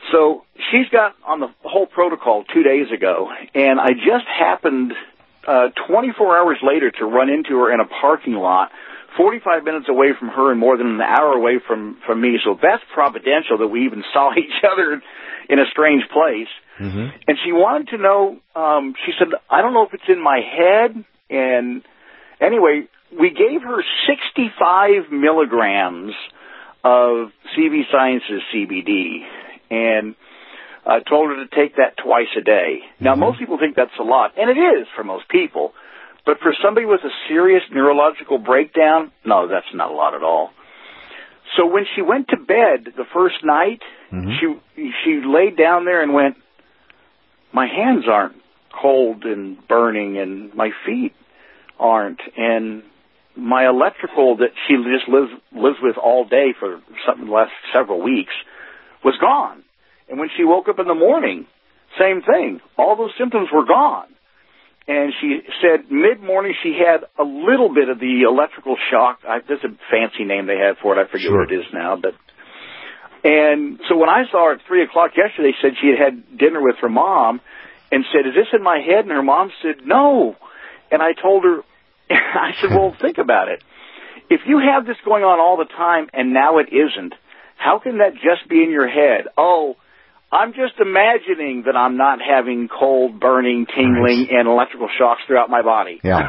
So she's got on the whole protocol two days ago, and I just happened uh, twenty-four hours later to run into her in a parking lot, forty-five minutes away from her and more than an hour away from, from me. So that's providential that we even saw each other in a strange place. Mm-hmm. And she wanted to know, um, she said, I don't know if it's in my head. And anyway, we gave her sixty-five milligrams of C V Sciences C B D. And I uh, told her to take that twice a day. Now, Mm-hmm. most people think that's a lot, and it is for most people. But for somebody with a serious neurological breakdown, no, that's not a lot at all. So when she went to bed the first night, Mm-hmm. she she laid down there and went, my hands aren't cold and burning, and my feet aren't, and my electrical that she just lives lives with all day for something the last several weeks was gone. And when she woke up in the morning, same thing. All those symptoms were gone. And she said mid-morning she had a little bit of the electrical shock. I, there's a fancy name they have for it. I forget Sure. what it is now. But And so when I saw her at three o'clock yesterday, she said she had had dinner with her mom and said, is this in my head? And her mom said, no. And I told her, I said, well, think about it. If you have this going on all the time and now it isn't, how can that just be in your head? Oh, I'm just imagining that I'm not having cold, burning, tingling, and electrical shocks throughout my body. Yeah.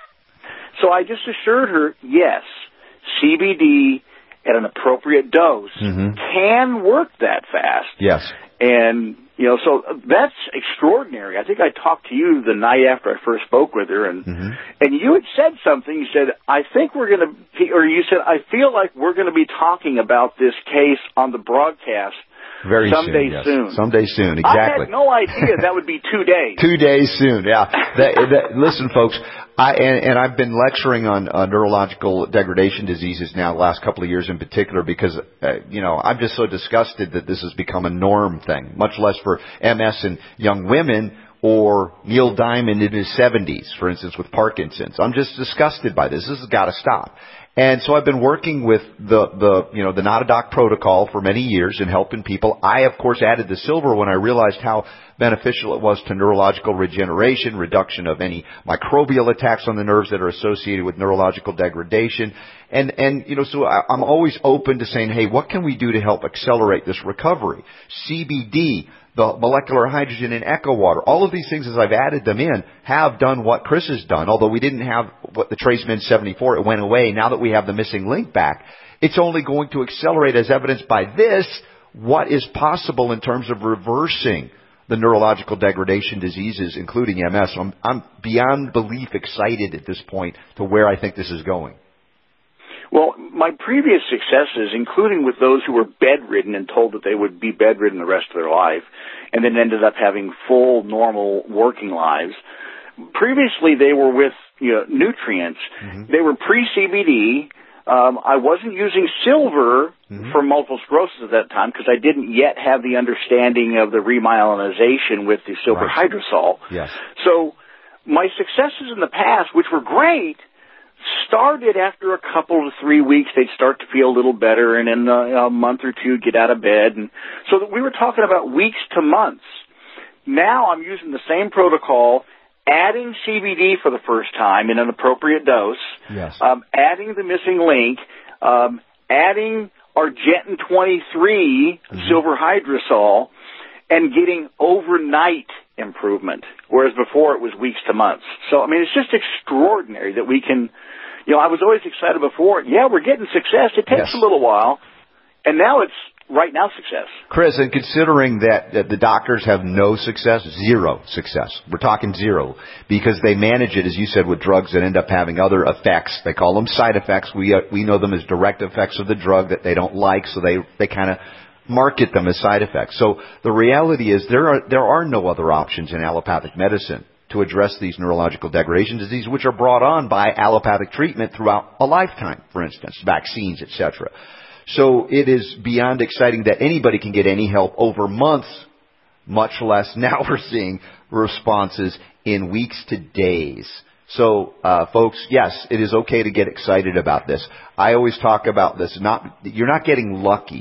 So I just assured her, yes, C B D at an appropriate dose Mm-hmm. can work that fast. Yes. And, you know, so that's extraordinary. I think I talked to you the night after I first spoke with her, and Mm-hmm. and you had said something. You said, I think we're going to, or you said, I feel like we're going to be talking about this case on the broadcast Very someday soon. Yes. soon. Someday soon. Exactly. I had no idea that would be two days. Two days soon, yeah. that, that, listen, folks, I and, and I've been lecturing on uh, neurological degradation diseases now the last couple of years in particular because, uh, you know, I'm just so disgusted that this has become a norm thing, much less for M S in young women or Neil Diamond in his seventies, for instance, with Parkinson's. I'm just disgusted by this. This has got to stop. And so I've been working with the, the, you know, the Not a Doc protocol for many years and helping people. I, of course, added the silver when I realized how beneficial it was to neurological regeneration, reduction of any microbial attacks on the nerves that are associated with neurological degradation. And, and, you know, so I, I'm always open to saying, hey, what can we do to help accelerate this recovery? C B D, the molecular hydrogen in Echo Water, all of these things, as I've added them in, have done what Chris has done. Although we didn't have what the TraceMin seventy-four, it went away. Now that we have the missing link back, it's only going to accelerate, as evidenced by this, what is possible in terms of reversing the neurological degradation diseases, including M S. So I'm, I'm beyond belief excited at this point to where I think this is going. Well, my previous successes, including with those who were bedridden and told that they would be bedridden the rest of their life, and then ended up having full, normal working lives, previously they were with, you know, nutrients. Mm-hmm. They were pre-C B D. Um, I wasn't using silver mm-hmm. for multiple sclerosis at that time because I didn't yet have the understanding of the remyelinization with the silver right. hydrosol. Yes. So my successes in the past, which were great, started after a couple to three weeks. They'd start to feel a little better, and in a, a month or two, get out of bed. And so that we were talking about weeks to months. Now I'm using the same protocol, adding C B D for the first time in an appropriate dose, yes. um, adding the missing link, um, adding Argentin twenty-three mm-hmm. silver hydrosol, and getting overnight improvement, whereas before it was weeks to months. So, I mean, it's just extraordinary that we can, you know, I was always excited before. Yeah, we're getting success. It takes yes. a little while, and now it's right now success. Chris, and considering that, that the doctors have no success, zero success, we're talking zero, because they manage it, as you said, with drugs that end up having other effects. They call them side effects. We uh, we know them as direct effects of the drug that they don't like, so they, they kind of market them as side effects. So the reality is there are there are no other options in allopathic medicine to address these neurological degradation diseases, which are brought on by allopathic treatment throughout a lifetime, for instance, vaccines, et cetera. So it is beyond exciting that anybody can get any help over months, much less now we're seeing responses in weeks to days. So, uh, folks, yes, it is okay to get excited about this. I always talk about this. Not you're not getting lucky.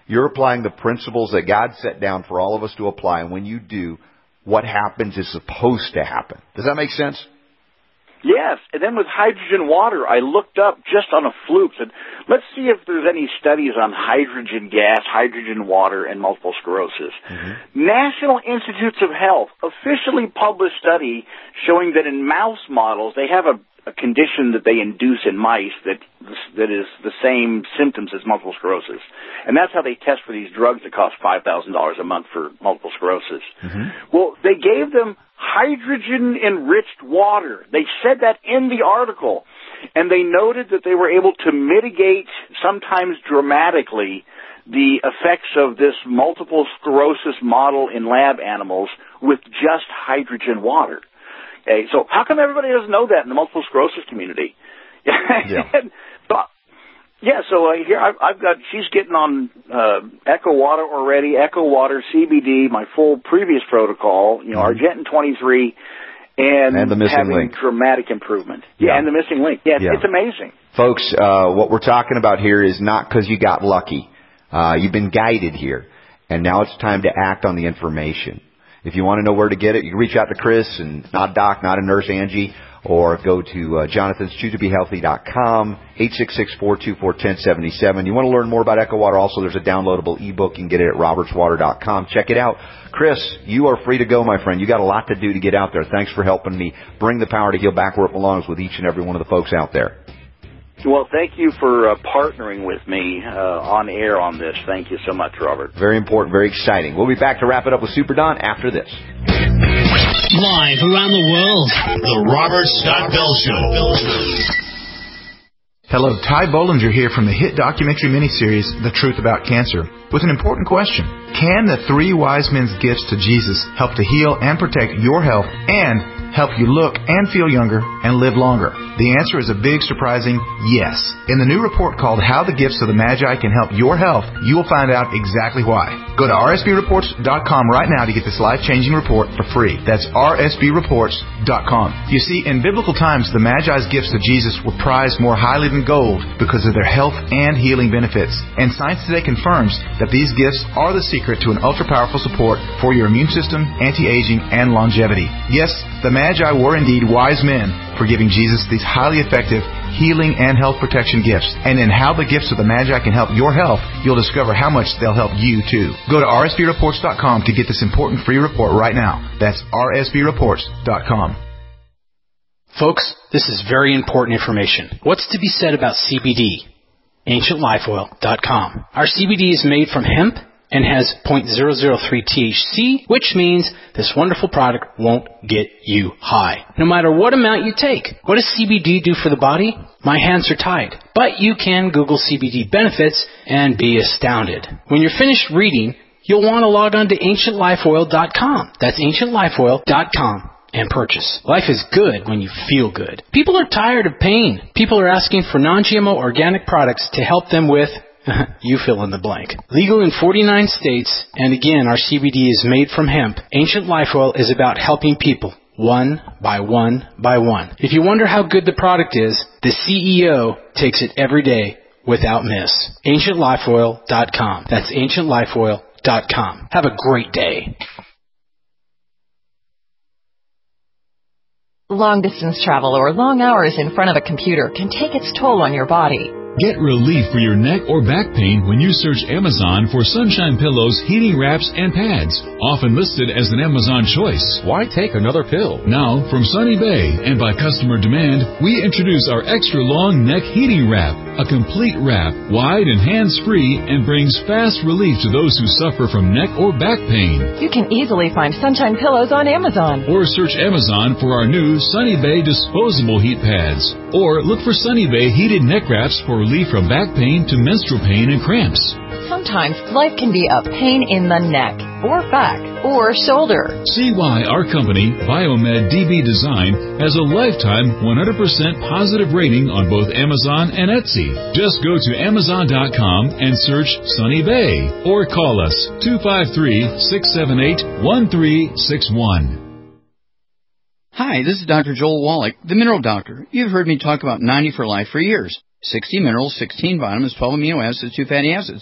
You're applying the principles that God set down for all of us to apply, and when you do, what happens is supposed to happen. Does that make sense? Yes, and then with hydrogen water, I looked up just on a fluke, and let's see if there's any studies on hydrogen gas, hydrogen water, and multiple sclerosis. Mm-hmm. National Institutes of Health officially published study showing that in mouse models, they have a, a condition that they induce in mice that that is the same symptoms as multiple sclerosis. And that's how they test for these drugs that cost five thousand dollars a month for multiple sclerosis. Mm-hmm. Well, they gave them hydrogen-enriched water. They said that in the article. And they noted that they were able to mitigate, sometimes dramatically, the effects of this multiple sclerosis model in lab animals with just hydrogen water. Okay, so how come everybody doesn't know that in the multiple sclerosis community? Yeah. and, so, yeah, so uh, here I've, I've got, she's getting on uh, Echo Water already, Echo Water, C B D, my full previous protocol, you know, mm-hmm. Argentin twenty-three, and, and the missing having link. dramatic improvement. Yeah, yeah, and the missing link. Yeah, yeah. It's amazing. Folks, uh, what we're talking about here is not because you got lucky. Uh, you've been guided here, and now it's time to act on the information. If you want to know where to get it, you can reach out to Chris, and not Doc, not a nurse, Angie, or go to uh, jonathans choose to be healthy dot com, eight six six, four two four, one zero seven seven. You want to learn more about Echo Water? Also, there's a downloadable ebook. You can get it at roberts water dot com. Check it out. Chris, you are free to go, my friend. You got a lot to do to get out there. Thanks for helping me bring the power to heal back where it belongs with each and every one of the folks out there. Well, thank you for uh, partnering with me uh, on air on this. Thank you so much, Robert. Very important, very exciting. We'll be back to wrap it up with Super Don after this. Live around the world, the Robert Scott Bell Show. Hello, Ty Bollinger here from the hit documentary miniseries, The Truth About Cancer, with an important question. Can the three wise men's gifts to Jesus help to heal and protect your health and help you look and feel younger and live longer? The answer is a big, surprising yes. In the new report called How the Gifts of the Magi Can Help Your Health, you will find out exactly why. Go to r s b reports dot com right now to get this life-changing report for free. That's r s b reports dot com. You see, in biblical times, the Magi's gifts to Jesus were prized more highly than gold because of their health and healing benefits. And science today confirms that these gifts are the secret to an ultra-powerful support for your immune system, anti-aging, and longevity. Yes, the Magi were indeed wise men for giving Jesus these highly effective healing and health protection gifts. And in How the Gifts of the Magi Can Help Your Health, you'll discover how much they'll help you too. Go to r s b reports dot com to get this important free report right now. That's r s b reports dot com. Folks, this is very important information. What's to be said about C B D? ancient life oil dot com. Our C B D is made from hemp and has zero point zero zero three T H C, which means this wonderful product won't get you high, no matter what amount you take. What does C B D do for the body? My hands are tied. But you can Google C B D benefits and be astounded. When you're finished reading, you'll want to log on to ancient life oil dot com. That's ancient life oil dot com. And purchase. Life is good when you feel good. People are tired of pain. People are asking for non G M O organic products to help them with, you fill in the blank. Legal in forty-nine states, and again, our C B D is made from hemp. Ancient Life Oil is about helping people, one by one by one. If you wonder how good the product is, the C E O takes it every day without miss. ancient life oil dot com. That's ancient life oil dot com. Have a great day. Long-distance travel or long hours in front of a computer can take its toll on your body. Get relief for your neck or back pain when you search Amazon for Sunshine Pillows, heating wraps, and pads, often listed as an Amazon choice. Why take another pill? Now, from Sunny Bay and by customer demand, we introduce our extra long neck heating wrap, a complete wrap, wide and hands-free, and brings fast relief to those who suffer from neck or back pain. You can easily find Sunshine Pillows on Amazon. Or search Amazon for our new Sunny Bay disposable heat pads. Or look for Sunny Bay heated neck wraps for relief from back pain to menstrual pain and cramps. Sometimes life can be a pain in the neck, or back, or shoulder. See why our company, Biomed D B Design, has a lifetime one hundred percent positive rating on both Amazon and Etsy. Just go to amazon dot com and search Sunny Bay, or call us two five three, six seven eight, one three six one. Hi, this is Doctor Joel Wallach, the Mineral Doctor. You've heard me talk about ninety for Life for years. sixty minerals, sixteen vitamins, twelve amino acids, two fatty acids.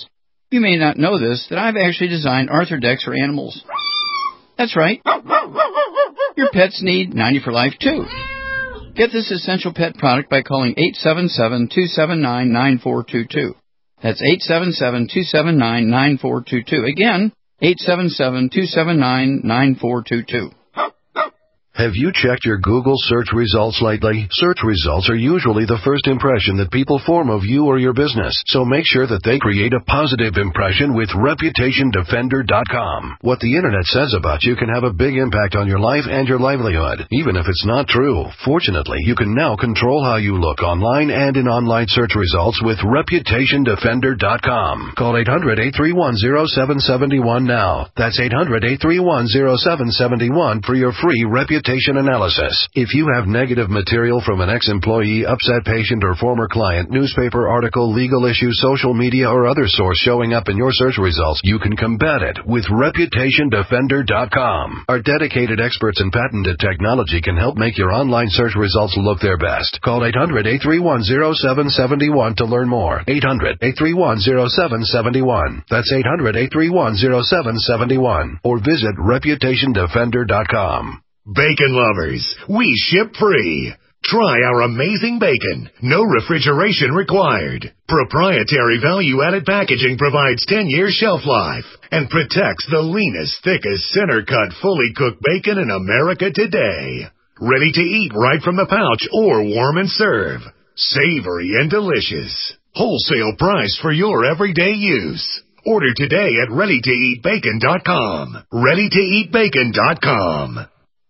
You may not know this, that I've actually designed Arthrodex for animals. That's right. Your pets need ninety for life, too. Get this essential pet product by calling eight seven seven, two seven nine, nine four two two. That's eight seven seven, two seven nine, nine four two two. Again, eight seven seven, two seven nine, nine four two two. Have you checked your Google search results lately? Search results are usually the first impression that people form of you or your business, so make sure that they create a positive impression with Reputation Defender dot com. What the Internet says about you can have a big impact on your life and your livelihood, even if it's not true. Fortunately, you can now control how you look online and in online search results with Reputation Defender dot com. Call eight hundred, eight three one, zero seven seven one now. That's eight hundred, eight three one, zero seven seven one for your free Reputation analysis. If you have negative material from an ex-employee, upset patient, or former client, newspaper article, legal issue, social media, or other source showing up in your search results, you can combat it with Reputation Defender dot com. Our dedicated experts in patented technology can help make your online search results look their best. Call eight hundred, eight three one, zero seven seven one to learn more. eight hundred, eight three one, zero seven seven one. That's eight hundred, eight three one, zero seven seven one. Or visit Reputation Defender dot com. Bacon lovers, we ship free. Try our amazing bacon. No refrigeration required. Proprietary value-added packaging provides ten years shelf life and protects the leanest, thickest, center-cut, fully cooked bacon in America today. Ready to eat right from the pouch or warm and serve. Savory and delicious. Wholesale price for your everyday use. Order today at ready to eat bacon dot com. ready to eat bacon dot com.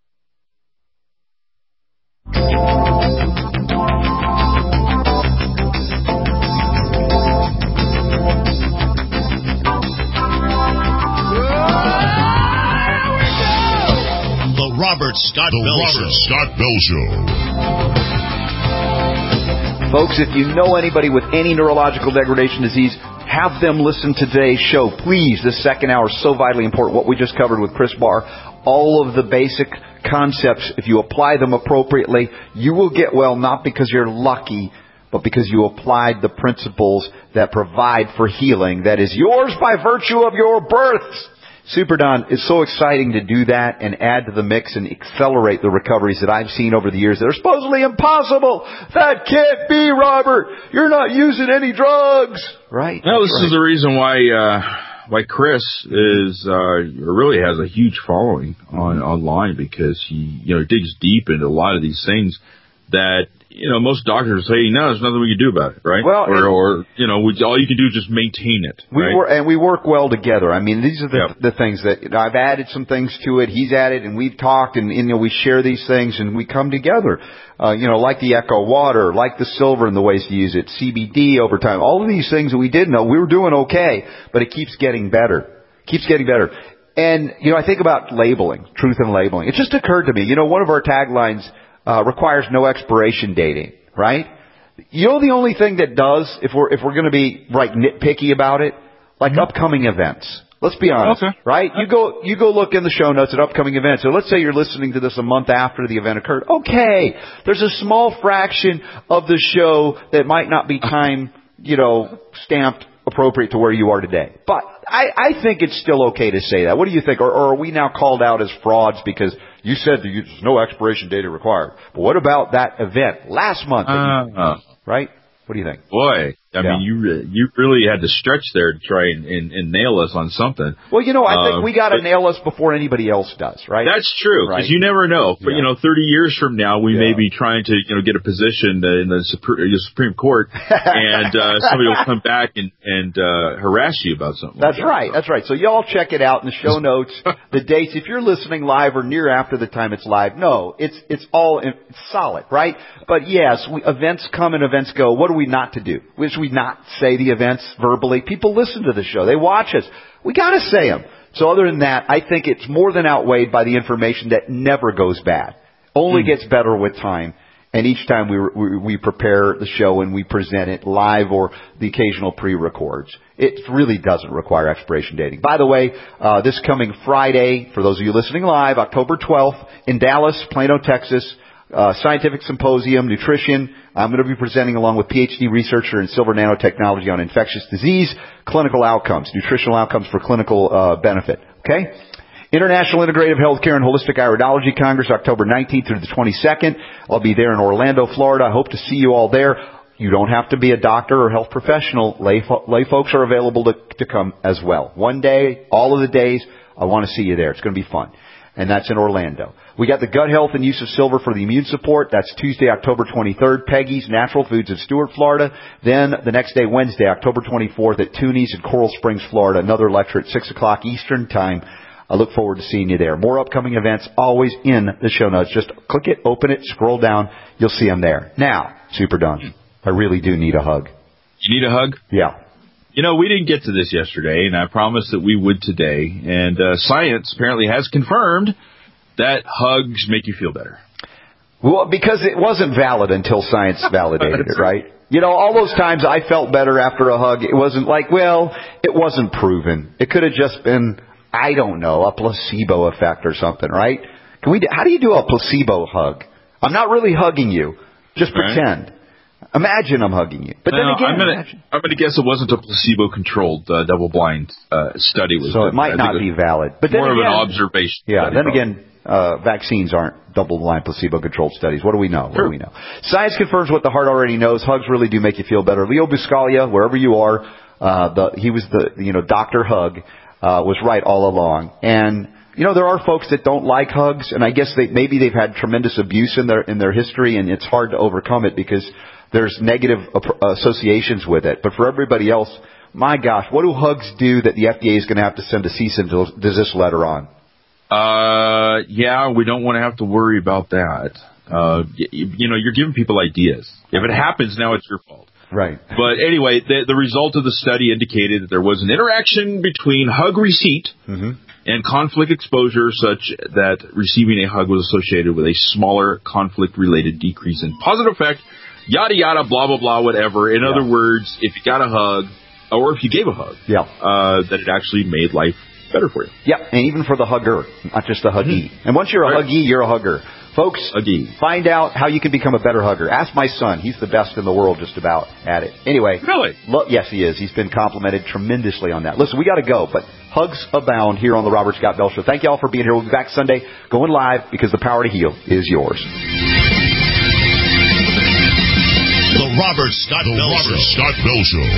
The Robert Scott the Bell Robert Show. Scott Bell Show. Folks, if you know anybody with any neurological degradation disease, have them listen to today's show. Please, this second hour is so vitally important. What we just covered with Chris Barr, all of the basic concepts, if you apply them appropriately, you will get well not because you're lucky, but because you applied the principles that provide for healing that is yours by virtue of your birth. Super Don, it's so exciting to do that and add to the mix and accelerate the recoveries that I've seen over the years that are supposedly impossible. That can't be, Robert. You're not using any drugs, right? No, this right. is the reason why uh, why Chris is uh, really has a huge following on online, because he you know digs deep into a lot of these things that you know most doctors say no, there's nothing we can do about it, right? Well, or, or you know, we, all you can do is just maintain it. We right? work, and we work well together. I mean, these are the, yep. the things that you know, I've added some things to it. He's added, and we've talked, and, and you know, we share these things, and we come together. Uh, you know, like the Echo Water, like the silver and the ways to use it, C B D over time. All of these things that we did know, we were doing okay, but it keeps getting better. Keeps getting better. And, you know, I think about labeling, truth in labeling. It just occurred to me, you know, one of our taglines uh, requires no expiration dating, right? You know the only thing that does, if we're if we're going to be right nitpicky about it, like mm-hmm. upcoming events. Let's be honest, okay. right? You go you go look in the show notes at upcoming events. So let's say you're listening to this a month after the event occurred. Okay, there's a small fraction of the show that might not be time, you know, stamped appropriate to where you are today. But I, I think it's still okay to say that. What do you think? Or, or are we now called out as frauds because you said there's no expiration date required? But what about that event last month? Uh, you, right? What do you think? Boy, I yeah. mean, you re- you really had to stretch there to try and, and, and nail us on something. Well, you know, I think uh, we got to nail us before anybody else does, right? That's true, because right? you never know. But, yeah. you know, thirty years from now, we yeah. may be trying to, you know, get a position in the Supreme, the Supreme Court, and uh, somebody will come back and, and uh, harass you about something. That's like that. right. That's right. So y'all check it out in the show notes, the dates. If you're listening live or near after the time it's live, no, it's it's all it's solid, right? But yes, we, events come and events go. What are we not to do? Which we not say the events verbally. People listen to the show. They watch us. We got to say them. So other than that, I think it's more than outweighed by the information that never goes bad. Only mm. gets better with time. And each time we, we we prepare the show and we present it live or the occasional pre-records, it really doesn't require expiration dating. By the way, uh, this coming Friday, for those of you listening live, October twelfth, in Dallas, Plano, Texas, uh, scientific symposium, nutrition. I'm going to be presenting along with P H D researcher in silver nanotechnology on infectious disease, clinical outcomes, nutritional outcomes for clinical uh, benefit. Okay? International Integrative Healthcare and Holistic Iridology Congress, October nineteenth through the twenty-second. I'll be there in Orlando, Florida. I hope to see you all there. You don't have to be a doctor or health professional. Lay, fo- lay folks are available to, to come as well. One day, all of the days, I want to see you there. It's going to be fun. And that's in Orlando. We got the gut health and use of silver for the immune support. That's Tuesday, October twenty-third, Peggy's Natural Foods in Stuart, Florida. Then the next day, Wednesday, October twenty-fourth at Tooney's in Coral Springs, Florida. Another lecture at six o'clock Eastern Time. I look forward to seeing you there. More upcoming events always in the show notes. Just click it, open it, scroll down. You'll see them there. Now, Super Don, I really do need a hug. You need a hug? Yeah. You know, we didn't get to this yesterday, and I promised that we would today. And uh, science apparently has confirmed that hugs make you feel better. Well, because it wasn't valid until science validated it, right? You know, all those times I felt better after a hug, it wasn't like, well, it wasn't proven. It could have just been, I don't know, a placebo effect or something, right? Can we? Do, how do you do a placebo hug? I'm not really hugging you. Just pretend. Right. Imagine I'm hugging you. But well, then again, I'm gonna, I'm gonna guess it wasn't a placebo-controlled uh, double-blind uh, study. Was so it it? might not be valid. But then more again, of an observation. Yeah. Study, then probably. again, uh, vaccines aren't double-blind placebo-controlled studies. What do we know? What do we know? Science confirms what the heart already knows. Hugs really do make you feel better. Leo Buscaglia, wherever you are, uh, the he was the you know Doctor Hug uh, was right all along. And you know, there are folks that don't like hugs, and I guess they maybe they've had tremendous abuse in their in their history, and it's hard to overcome it because there's negative associations with it. But for everybody else, my gosh, what do hugs do that the F D A is going to have to send a cease and desist letter on? Uh, yeah, we don't want to have to worry about that. Uh, you, you know, you're giving people ideas. If it happens, now it's your fault. Right. But anyway, the, the result of the study indicated that there was an interaction between hug receipt mm-hmm. and conflict exposure such that receiving a hug was associated with a smaller conflict-related decrease in positive effect, yada, yada, blah, blah, blah, whatever. In yeah. other words, if you got a hug, or if you gave a hug, yeah. uh, that it actually made life better for you. Yeah, and even for the hugger, not just the huggy. Mm-hmm. And once you're a right. huggy, you're a hugger. Folks, huggy. Find out how you can become a better hugger. Ask my son. He's the best in the world just about at it. Anyway. Really? Look, yes, he is. He's been complimented tremendously on that. Listen, we got to go, but hugs abound here on the Robert Scott Bell Show. Thank you all for being here. We'll be back Sunday going live because the power to heal is yours. The Robert Scott the Bell Robert Show. Scott Bell Show.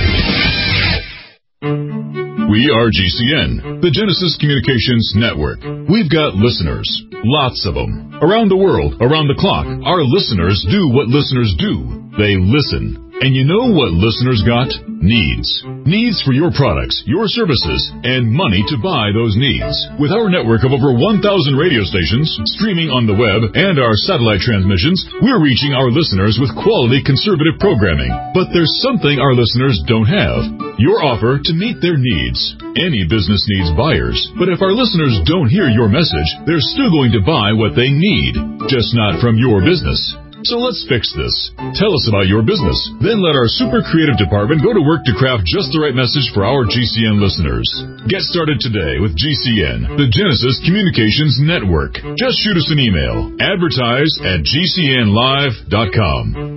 We are G C N, the Genesis Communications Network. We've got listeners, lots of them. Around the world, around the clock, our listeners do what listeners do. They listen. And you know what listeners got? Needs. Needs for your products, your services, and money to buy those needs. With our network of over one thousand radio stations, streaming on the web, and our satellite transmissions, we're reaching our listeners with quality conservative programming. But there's something our listeners don't have. Your offer to meet their needs. Any business needs buyers. But if our listeners don't hear your message, they're still going to buy what they need. Just not from your business. So let's fix this. Tell us about your business. Then let our super creative department go to work to craft just the right message for our G C N listeners. Get started today with G C N, the Genesis Communications Network. Just shoot us an email. Advertise at G C N live dot com.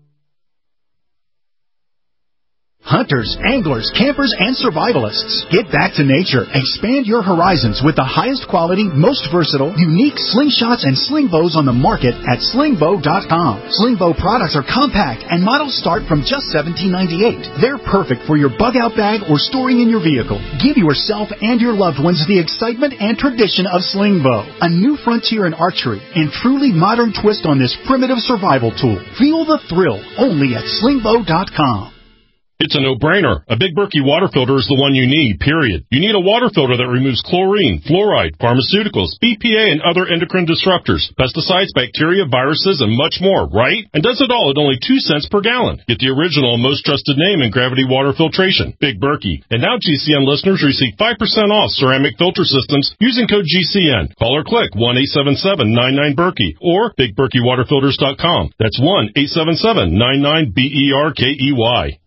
Hunters, anglers, campers, and survivalists. Get back to nature. Expand your horizons with the highest quality, most versatile, unique slingshots and sling bows on the market at sling bow dot com. Sling bow products are compact and models start from just seventeen ninety-eight. They're perfect for your bug out bag or storing in your vehicle. Give yourself and your loved ones the excitement and tradition of sling bow. A new frontier in archery and truly modern twist on this primitive survival tool. Feel the thrill only at sling bow dot com. It's a no-brainer. A Big Berkey water filter is the one you need, period. You need a water filter that removes chlorine, fluoride, pharmaceuticals, B P A, and other endocrine disruptors, pesticides, bacteria, viruses, and much more, right? And does it all at only two cents per gallon. Get the original and most trusted name in gravity water filtration, Big Berkey. And now G C N listeners receive five percent off ceramic filter systems using code G C N. Call or click one eight seven seven nine nine Berkey or big berkey water filters dot com. That's one eight seven seven nine nine B E R K E Y.